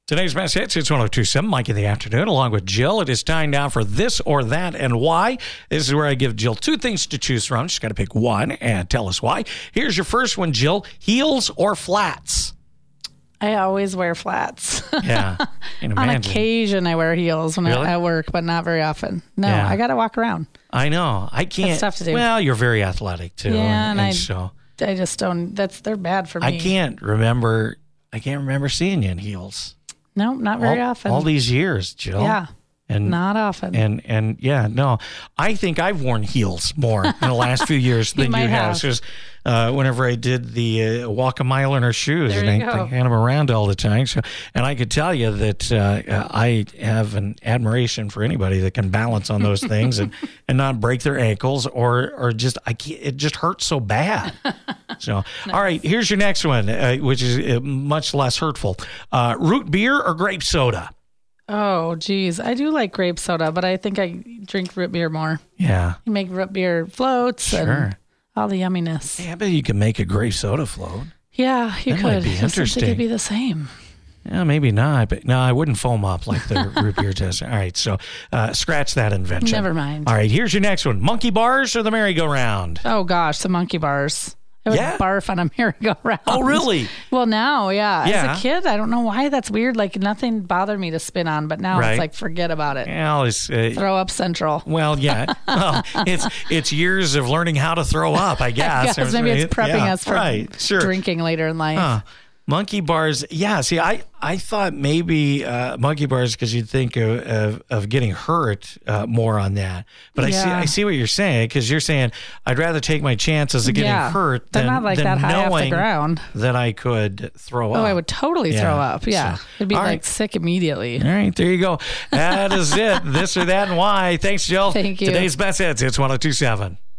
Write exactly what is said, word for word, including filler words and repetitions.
Today's best hits, it's one oh two point seven, Mike in the afternoon, along with Jill. It is time now for This or That and Why. This is where I give Jill two things to choose from. She's got to pick one and tell us why. Here's your first one, Jill. Heels or flats? I always wear flats. Yeah. On occasion, I wear heels when Really? I at work, but not very often. No, Yeah. I got to walk around. I know. I can't. That's tough to do. Well, you're very athletic, too. Yeah, and, and I, so I just don't, that's, they're bad for me. I can't remember, I can't remember seeing you in heels. No, not very all, often. All these years, Jill. Yeah. And, not often. And, and yeah, no, I think I've worn heels more in the last few years than you, might have. have. Because uh, whenever I did the uh, walk a mile in her shoes, There and you I, go. I had them around all the time. So, and I could tell you that uh, I have an admiration for anybody that can balance on those things and, and not break their ankles or or just I can't, it just hurts so bad. So, nice. All right, here's your next one, uh, which is uh, much less hurtful. Uh, root beer or grape soda? Oh, geez. I do like grape soda, but I think I drink root beer more. Yeah. You make root beer floats Sure. and all the yumminess. Yeah, I bet you can make a grape soda float. Yeah, you That could. might be I just interesting. think it'd be the same. Yeah, maybe not, but no, I wouldn't foam up like the root beer test. All right, so uh, scratch that invention. Never mind. All right, here's your next one. Monkey bars or the merry-go-round? Oh, gosh, the monkey bars. I would Yeah? barf on a merry-go-round. Oh, really? Well, now, yeah. Yeah. As a kid, I don't know why that's weird. Like, nothing bothered me to spin on, but now Right. it's like, forget about it. Well, it's, uh, Throw up central. well, yeah. Well, it's it's years of learning how to throw up, I guess. Because maybe it's prepping Yeah, us for right, sure. drinking later in life. Huh. Monkey bars, yeah. See, I, I thought maybe uh, monkey bars because you'd think of, of, of getting hurt uh, more on that. But I see Yeah. I see what you're saying because you're saying I'd rather take my chances of getting Yeah. hurt They're than, not like than that high off the knowing ground. that I could throw up. Oh, I would totally Yeah. throw up. Yeah. So, It'd be all like right. sick immediately. All right, there you go. That is it. This or that and why. Thanks, Jill. Thank you. Today's best hits. It's one oh two point seven.